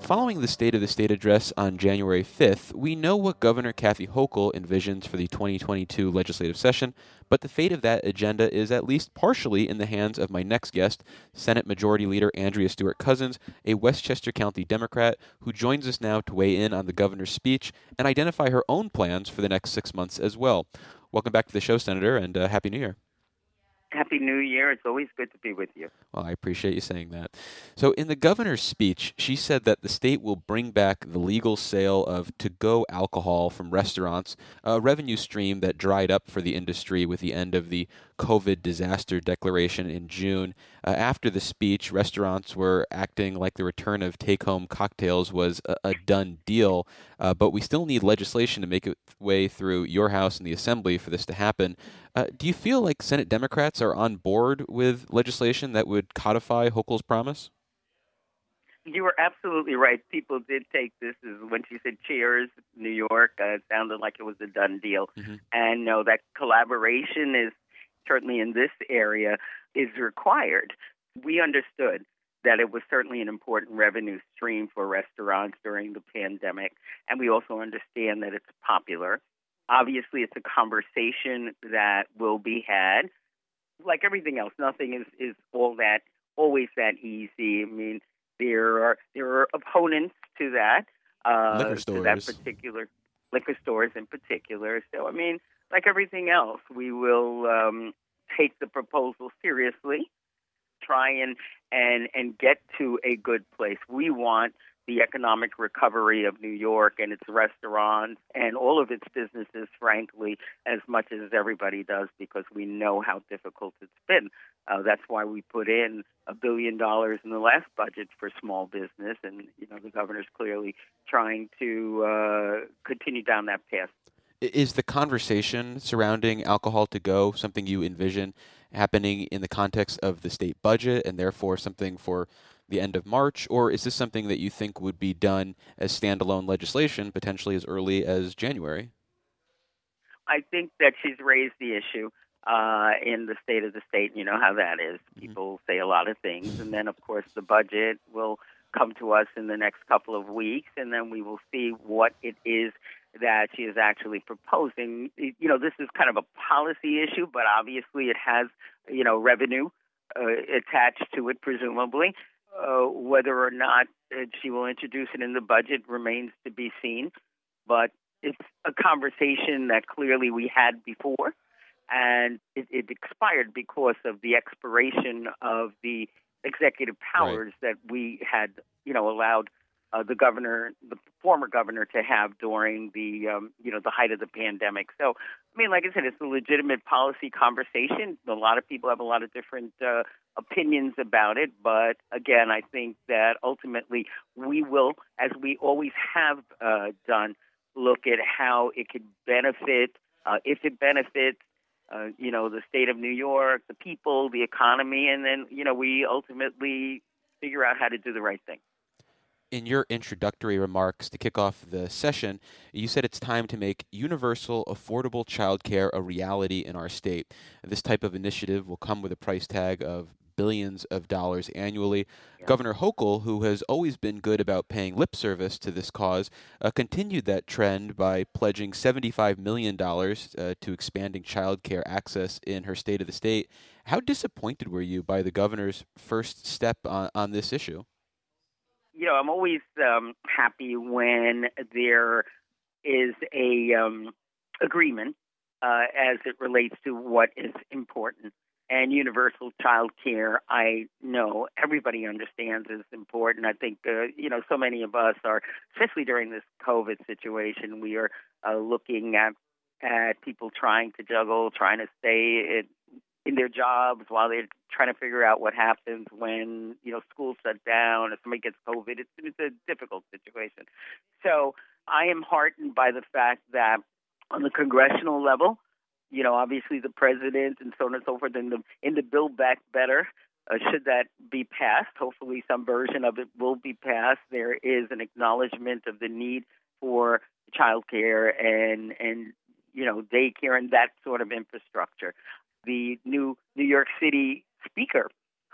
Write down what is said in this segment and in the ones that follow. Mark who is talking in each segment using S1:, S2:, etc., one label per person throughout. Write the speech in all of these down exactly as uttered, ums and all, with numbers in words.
S1: following the State of the State address on January fifth, we know what Governor Kathy Hochul envisions for the twenty twenty-two legislative session, but the fate of that agenda is at least partially in the hands of my next guest, Senate Majority Leader Andrea Stewart-Cousins, a Westchester County Democrat who joins us now to weigh in on the governor's speech and identify her own plans for the next six months as well. Welcome back to the show, Senator, and uh, Happy New Year.
S2: Happy New Year. It's always good to be with you.
S1: Well, I appreciate you saying that. So in the governor's speech, she said that the state will bring back the legal sale of to-go alcohol from restaurants, a revenue stream that dried up for the industry with the end of the COVID disaster declaration in June. Uh, after the speech, restaurants were acting like the return of take-home cocktails was a, a done deal, uh, but we still need legislation to make its way through your House and the Assembly for this to happen. Uh, do you feel like Senate Democrats are on board with legislation that would codify Hochul's promise?
S2: You were absolutely right. People did take this as when she said cheers, New York, uh, it sounded like it was a done deal. Mm-hmm. And no, that collaboration is certainly in this area is required. We understood that it was certainly an important revenue stream for restaurants during the pandemic. And we also understand that it's popular. Obviously, it's a conversation that will be had. Like everything else, nothing is, is all that always that easy. I mean, there are there are opponents to that, uh,
S1: liquor stores.
S2: to that particular liquor stores in particular. So, I mean, like everything else, we will um, take the proposal seriously, try and and and get to a good place. We want the economic recovery of New York and its restaurants and all of its businesses, frankly, as much as everybody does, because we know how difficult it's been. Uh, that's why we put in a billion dollars in the last budget for small business, and you know the governor's clearly trying to uh, continue down that path.
S1: Is the conversation surrounding alcohol to go something you envision happening in the context of the state budget and therefore something for the end of March, or is this something that you think would be done as standalone legislation, potentially as early as January?
S2: I think that she's raised the issue uh, in the State of the State. You know how that is. People mm-hmm. say a lot of things, and then, of course, the budget will come to us in the next couple of weeks, and then we will see what it is that she is actually proposing. You know, this is kind of a policy issue, but obviously it has, you know, revenue uh, attached to it, presumably. Uh, whether or not uh, she will introduce it in the budget remains to be seen. But it's a conversation that clearly we had before, and it, it expired because of the expiration of the executive powers right. that we had, you know, allowed uh, the governor, the former governor, to have during the, um, you know, the height of the pandemic. So, I mean, like I said, it's a legitimate policy conversation. A lot of people have a lot of different uh, opinions about it. But again, I think that ultimately we will, as we always have uh, done, look at how it could benefit, uh, if it benefits, uh, you know, the state of New York, the people, the economy, and then, you know, we ultimately figure out how to do the right thing.
S1: In your introductory remarks to kick off the session, you said it's time to make universal, affordable childcare a reality in our state. This type of initiative will come with a price tag of billions of dollars annually. Yeah. Governor Hochul, who has always been good about paying lip service to this cause, uh, continued that trend by pledging seventy-five million dollars uh, to expanding childcare access in her State of the State. How disappointed were you by the governor's first step on, on this issue?
S2: You know, I'm always um, happy when there is a um, agreement uh, as it relates to what is important. And universal child care, I know everybody understands is important. I think, uh, you know, so many of us are, especially during this COVID situation, we are uh, looking at, at people trying to juggle, trying to stay in, in their jobs while they're trying to figure out what happens when, you know, schools shut down, if somebody gets COVID. It's, it's a difficult situation. So I am heartened by the fact that on the congressional level, you know, obviously the president and so on and so forth in the, in the Build Back Better, uh, should that be passed, hopefully some version of it will be passed. There is an acknowledgement of the need for childcare and, and, you know, daycare and that sort of infrastructure. The new New York City speaker,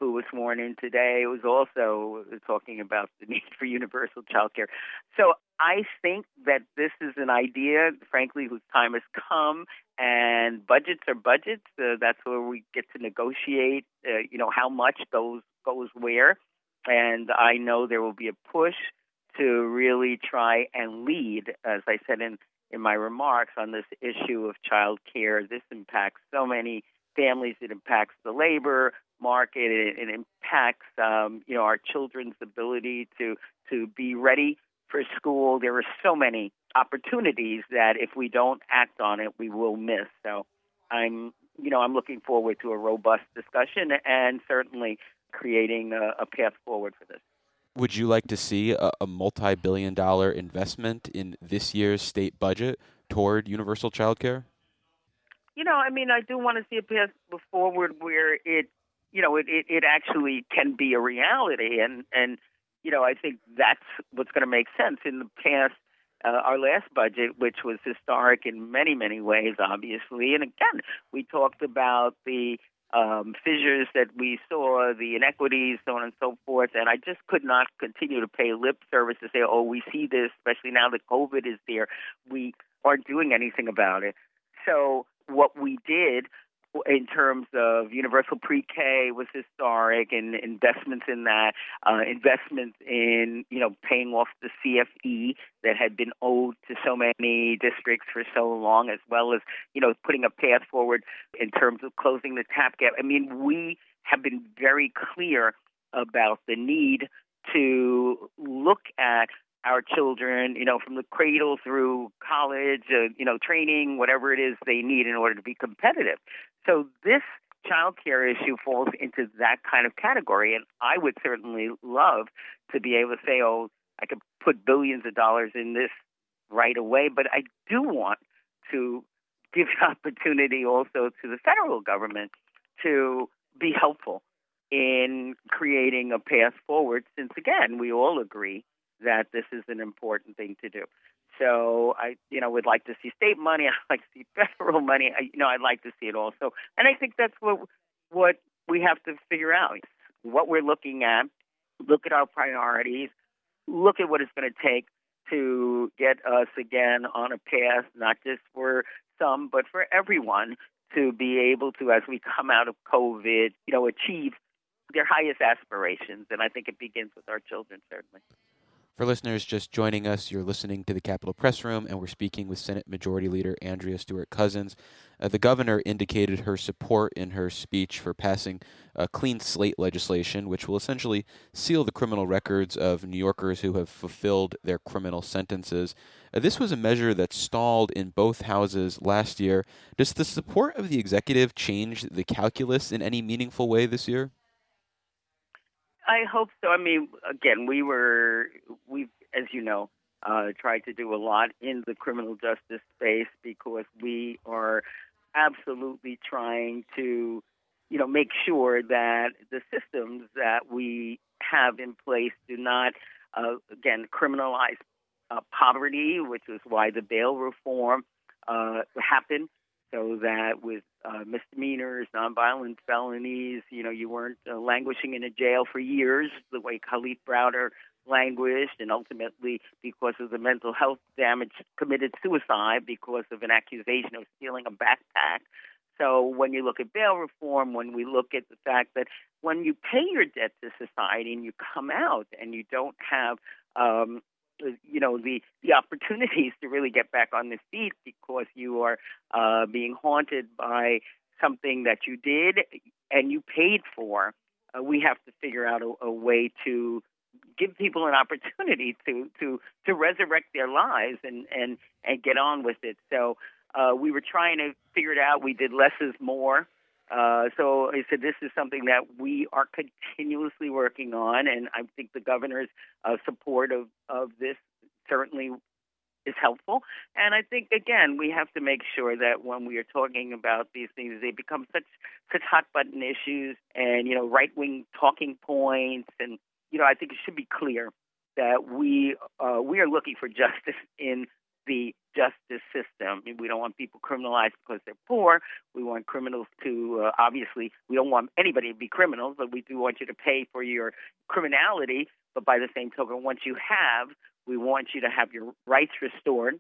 S2: who was sworn in today, was also talking about the need for universal child care. So I think that this is an idea, frankly, whose time has come, and budgets are budgets. Uh, that's where we get to negotiate, uh, you know, how much goes goes where. And I know there will be a push to really try and lead, as I said in, in my remarks, on this issue of child care. This impacts so many families. It impacts the labor market. It, it impacts, um, you know, our children's ability to to be ready for school. There are so many opportunities that if we don't act on it, we will miss. So I'm, you know, I'm looking forward to a robust discussion and certainly creating a, a path forward for this.
S1: Would you like to see a, a multi-billion dollar investment in this year's state budget toward universal child care?
S2: You know, I mean, I do want to see a path forward where it, you know, it, it, it actually can be a reality. And, and, you know, I think that's what's going to make sense. In the past, uh, our last budget, which was historic in many, many ways, obviously. And again, we talked about the um, fissures that we saw, the inequities, so on and so forth. And I just could not continue to pay lip service to say, oh, we see this, especially now that COVID is there. We aren't doing anything about it. So what we did in terms of universal pre-K was historic, and investments in that, uh, investments in, you know, paying off the C F E that had been owed to so many districts for so long, as well as, you know, putting a path forward in terms of closing the TAP gap. I mean, we have been very clear about the need to look at our children, you know, from the cradle through college, uh, you know, training, whatever it is they need in order to be competitive. So this child care issue falls into that kind of category. And I would certainly love to be able to say, oh, I could put billions of dollars in this right away. But I do want to give an opportunity also to the federal government to be helpful in creating a path forward, since, again, we all agree that this is an important thing to do. So I, you know, would like to see state money. I'd like to see federal money. I, you know, I'd like to see it also. And I think that's what what we have to figure out. What we're looking at, look at our priorities, look at what it's going to take to get us again on a path, not just for some, but for everyone, to be able to, as we come out of COVID, you know, achieve their highest aspirations. And I think it begins with our children, certainly.
S1: For listeners just joining us, you're listening to the Capitol Press Room, and we're speaking with Senate Majority Leader Andrea Stewart-Cousins. Uh, the governor indicated her support in her speech for passing a clean slate legislation, which will essentially seal the criminal records of New Yorkers who have fulfilled their criminal sentences. Uh, this was a measure that stalled in both houses last year. Does the support of the executive change the calculus in any meaningful way this year?
S2: I hope so. I mean, again, we were, we, as you know, uh, tried to do a lot in the criminal justice space because we are absolutely trying to, you know, make sure that the systems that we have in place do not, uh, again, criminalize uh, poverty, which is why the bail reform uh, happened. So that with uh, misdemeanors, nonviolent felonies, you know, you weren't uh, languishing in a jail for years the way Khalif Browder languished, and ultimately, because of the mental health damage, committed suicide because of an accusation of stealing a backpack. So when you look at bail reform, when we look at the fact that when you pay your debt to society and you come out and you don't have um, you know, the, the opportunities to really get back on the feet because you are uh, being haunted by something that you did and you paid for, uh, we have to figure out a, a way to give people an opportunity to, to, to resurrect their lives and, and, and get on with it. So uh, we were trying to figure it out. We did less is more. Uh, so I said this is something that we are continuously working on, and I think the governor's uh, support of, of this certainly is helpful. And I think, again, we have to make sure that when we are talking about these things, they become such such hot-button issues and, you know, right-wing talking points. And, you know, I think it should be clear that we uh, we are looking for justice in the justice system. We don't want people criminalized because they're poor. We want criminals to, uh, obviously, we don't want anybody to be criminals, but we do want you to pay for your criminality. But by the same token, once you have, we want you to have your rights restored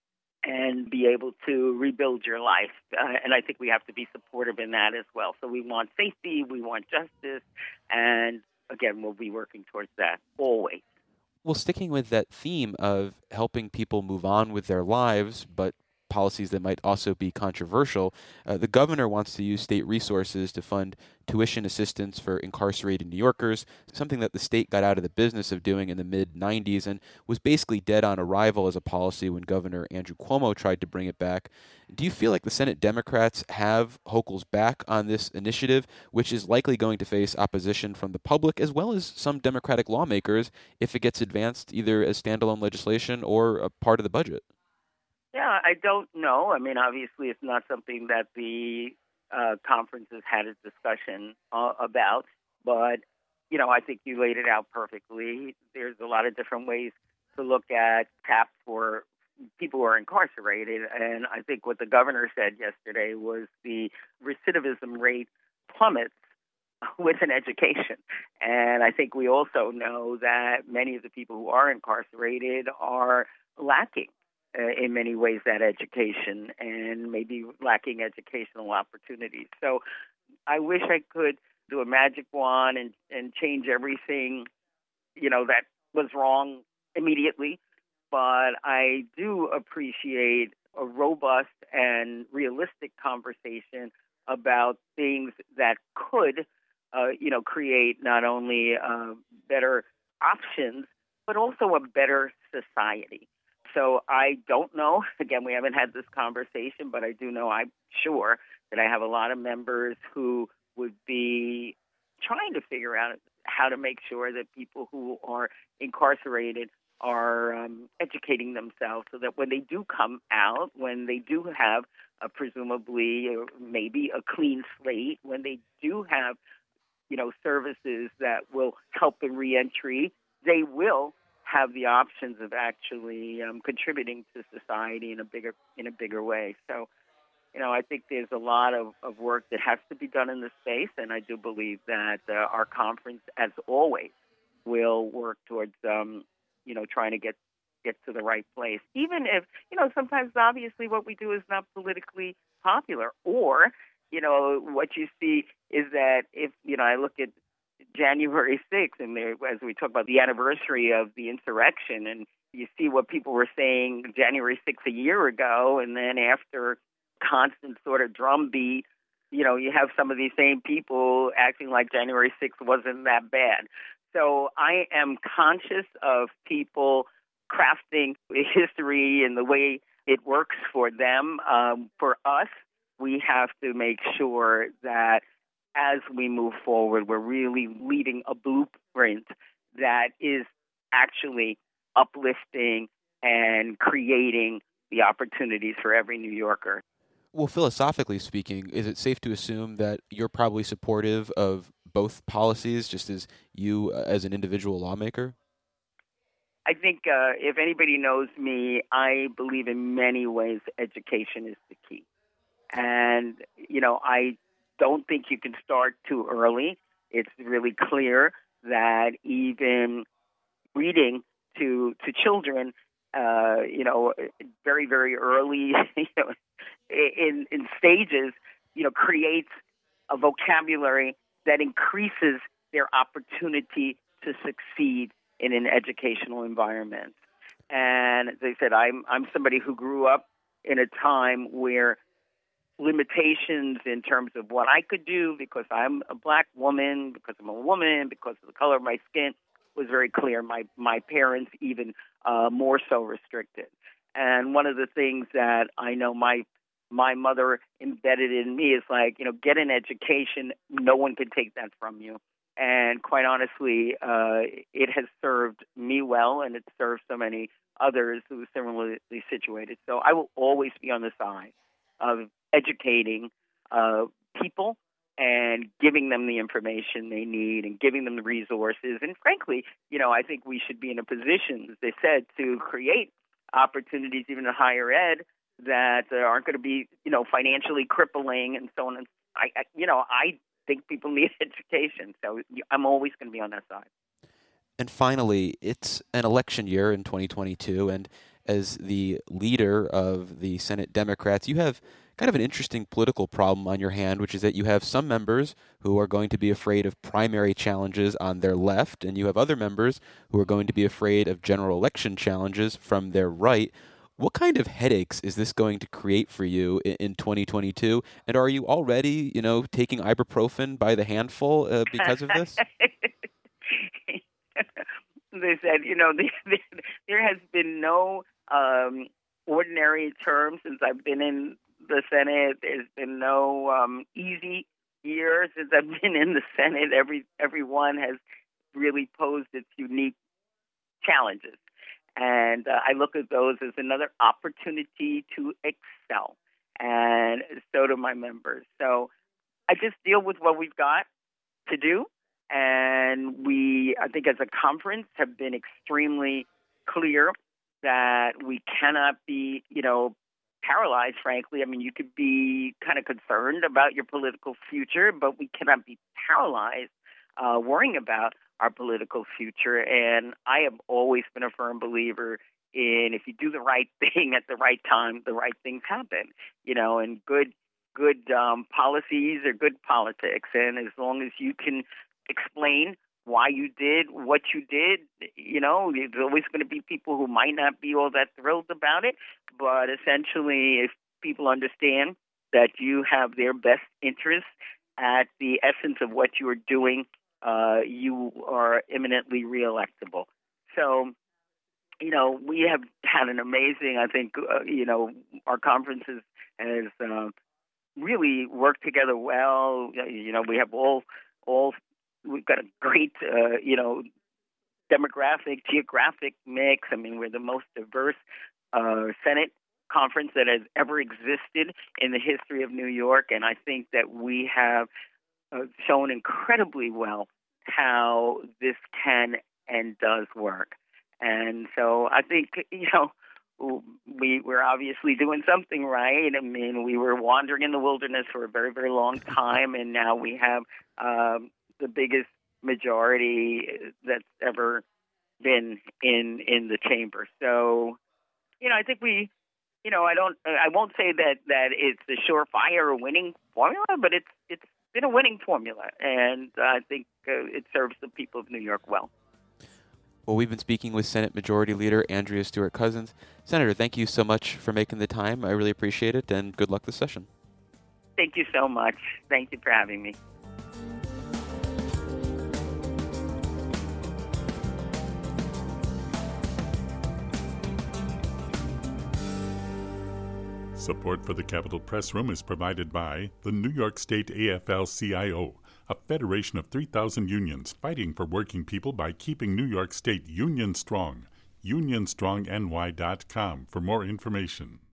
S2: and be able to rebuild your life. Uh, and I think we have to be supportive in that as well. So we want safety, we want justice, and again, we'll be working towards that always.
S1: Well, sticking with that theme of helping people move on with their lives, but policies that might also be controversial, uh, the governor wants to use state resources to fund tuition assistance for incarcerated New Yorkers, something that the state got out of the business of doing in the mid nineties and was basically dead on arrival as a policy when Governor Andrew Cuomo tried to bring it back. Do you feel like the Senate Democrats have Hochul's back on this initiative, which is likely going to face opposition from the public as well as some Democratic lawmakers if it gets advanced either as standalone legislation or a part of the budget?
S2: Yeah, I don't know. I mean, obviously, it's not something that the uh, conference has had a discussion uh, about. But, you know, I think you laid it out perfectly. There's a lot of different ways to look at caps for people who are incarcerated. And I think what the governor said yesterday was the recidivism rate plummets with an education. And I think we also know that many of the people who are incarcerated are lacking Uh, in many ways that education and maybe lacking educational opportunities. So I wish I could do a magic wand and, and change everything, you know, that was wrong immediately. But I do appreciate a robust and realistic conversation about things that could, uh, you know, create not only uh, better options, but also a better society. So I don't know. Again, we haven't had this conversation, but I do know, I'm sure, that I have a lot of members who would be trying to figure out how to make sure that people who are incarcerated are um, educating themselves so that when they do come out, when they do have a presumably or maybe a clean slate, when they do have, you know, services that will help in reentry, they will have the options of actually um, contributing to society in a bigger in a bigger way. So, you know, I think there's a lot of, of work that has to be done in this space, and I do believe that uh, our conference, as always, will work towards, um, you know, trying to get get to the right place. Even if, you know, sometimes obviously what we do is not politically popular, or, you know, what you see is that if, you know, I look at January sixth, and there, as we talk about the anniversary of the insurrection, and you see what people were saying January sixth a year ago, and then after constant sort of drumbeat, you know, you have some of these same people acting like January sixth wasn't that bad. So I am conscious of people crafting history and the way it works for them. Um, for us, we have to make sure that as we move forward, we're really leading a blueprint that is actually uplifting and creating the opportunities for every New Yorker.
S1: Well, philosophically speaking, is it safe to assume that you're probably supportive of both policies, just as you uh, as an individual lawmaker?
S2: I think uh, if anybody knows me, I believe in many ways education is the key. And, you know, I don't think you can start too early. It's really clear that even reading to to children, uh, you know, very, very early, you know, in in stages, you know, creates a vocabulary that increases their opportunity to succeed in an educational environment. And as I said, I'm I'm somebody who grew up in a time where limitations in terms of what I could do because I'm a black woman, because I'm a woman, because of the color of my skin was very clear. My my parents even uh, more so restricted. And one of the things that I know my my mother embedded in me is like, you know, get an education. No one can take that from you. And quite honestly, uh, it has served me well, and it's served so many others who are similarly situated. So I will always be on the side of educating uh, people and giving them the information they need and giving them the resources. And frankly, you know, I think we should be in a position, as they said, to create opportunities, even in higher ed, that uh, aren't going to be, you know, financially crippling and so on. And I, I, you know, I think people need education, so I'm always going to be on that side.
S1: And finally, it's an election year in twenty twenty-two, and as the leader of the Senate Democrats, you have kind of an interesting political problem on your hand, which is that you have some members who are going to be afraid of primary challenges on their left, and you have other members who are going to be afraid of general election challenges from their right. What kind of headaches is this going to create for you in, in twenty twenty-two? And are you already, you know, taking ibuprofen by the handful uh, because of this?
S2: They said, you know, the, the, there has been no um, ordinary term since I've been in the Senate. There's been no um, easy year since I've been in the Senate. Every everyone has really posed its unique challenges. And uh, I look at those as another opportunity to excel. And so do my members. So I just deal with what we've got to do. And we, I think as a conference, have been extremely clear that we cannot be, you know, paralyzed, frankly. I mean, you could be kind of concerned about your political future, but we cannot be paralyzed uh, worrying about our political future. And I have always been a firm believer in if you do the right thing at the right time, the right things happen, you know, and good, good um, policies are good politics. And as long as you can explain why you did what you did, you know, there's always going to be people who might not be all that thrilled about it. But essentially, if people understand that you have their best interests at the essence of what you are doing, uh, you are eminently reelectable. So, you know, we have had an amazing, I think, uh, you know, our conferences has uh, really worked together well. You know, we have all, all, we've got a great, uh, you know, demographic, geographic mix. I mean, we're the most diverse uh, Senate conference that has ever existed in the history of New York. And I think that we have uh, shown incredibly well how this can and does work. And so I think, you know, we we're obviously doing something right. I mean, we were wandering in the wilderness for a very, very long time, and now we have um, the biggest majority that's ever been in in the chamber. So, you know, I think we, you know, I don't, I won't say that that it's a surefire winning formula, but it's it's been a winning formula, and I think uh, it serves the people of New York well.
S1: Well, we've been speaking with Senate Majority Leader Andrea Stewart-Cousins. Senator, thank you so much for making the time. I really appreciate it, and good luck this session.
S2: Thank you so much. Thank you for having me.
S3: Support for the Capitol Press Room is provided by the New York State A F L C I O, a federation of three thousand unions fighting for working people by keeping New York State union strong. union strong N Y dot com for more information.